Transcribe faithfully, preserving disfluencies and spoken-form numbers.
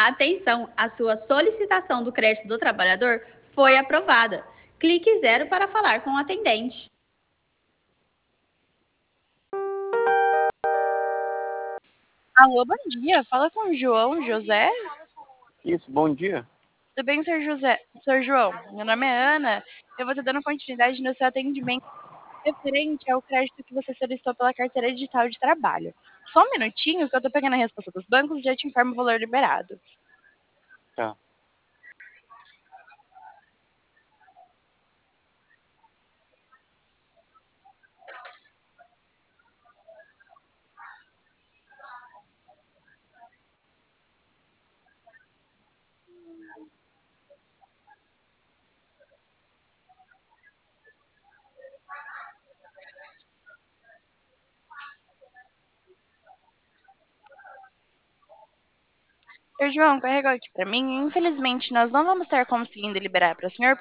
Atenção, a sua solicitação do crédito do trabalhador foi aprovada. Clique zero para falar com o atendente. Alô, bom dia. Fala com o João José. Isso, bom dia. Tudo bem, senhor José? senhor João? Meu nome é Ana. Eu vou estar dando continuidade no seu atendimento referente ao crédito que você solicitou pela carteira digital de trabalho. Só um minutinho que eu estou pegando a resposta dos bancos e já te informo o valor liberado. Tá. senhor João, carregou aqui para mim. Infelizmente, nós não vamos estar conseguindo liberar para o senhor